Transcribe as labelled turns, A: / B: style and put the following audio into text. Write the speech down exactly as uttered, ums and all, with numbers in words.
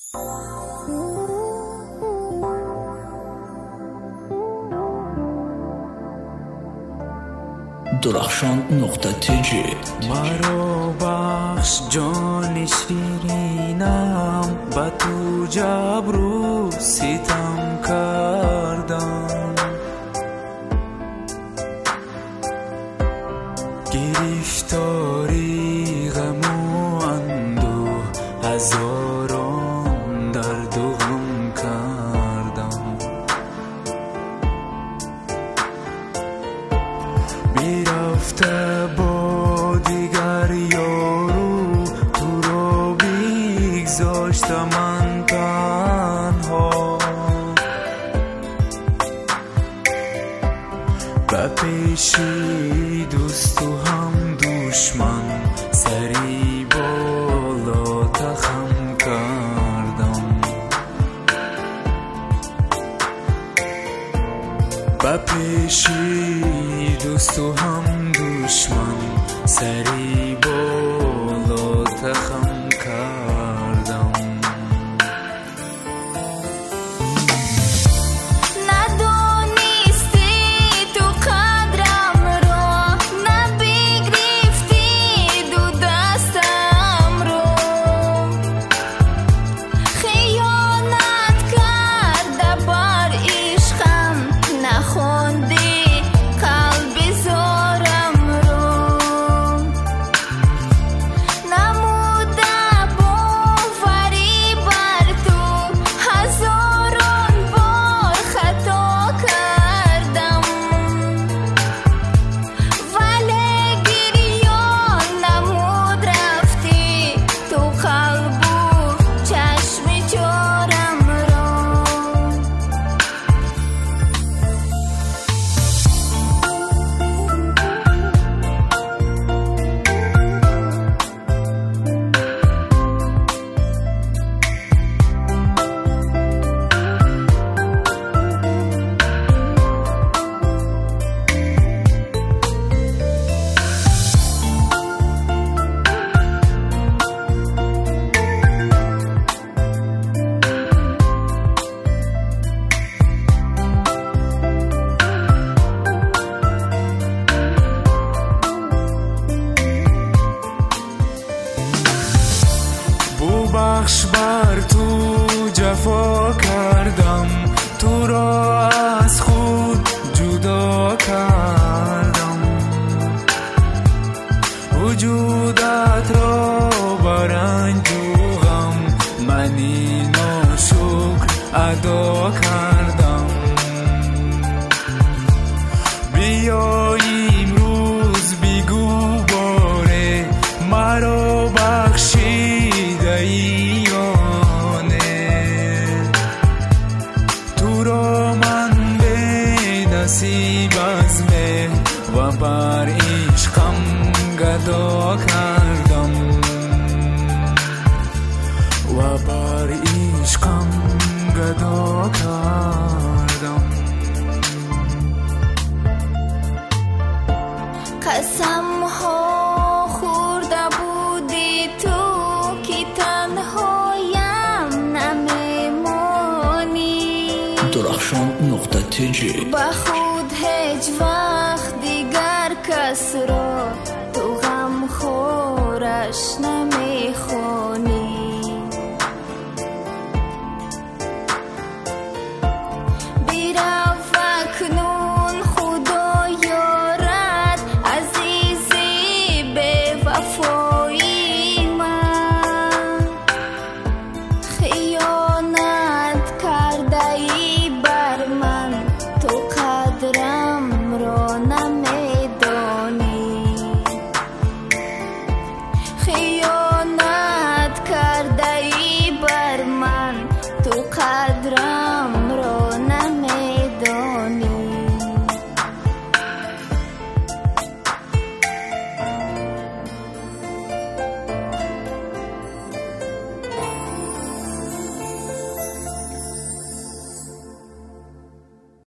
A: درخشان نقطه تیجی
B: مرا بخش جان شیرینم، به تو جبر و ستم کردم. گرفتاری غم و اندوه، هزاران درد و غم کردم. میرفته با دیگر یارو، تو را بگذاشته من تنها. به پیشی دوست و هم دشمن، سری بالا تخم کردم. به پیشی دوست و هم دشمن، سری بالا تخم کردم. بخش بر تو جفا کردم، تو را از خود جدا کردم. وجودت را بر رنج و غم، من ناشکر ادا کردم. بیا امروز بگو باره، مرا بخشیده ای یا نه؟ تو را من به نصیب از مه و بر عشقم گدا کردم، و بر عشقم گدا کردم.
C: قسم ها خورده بودی تو که تنهایم نمیمانی.
A: درخشان نقطه تیجی
C: با خود هجوان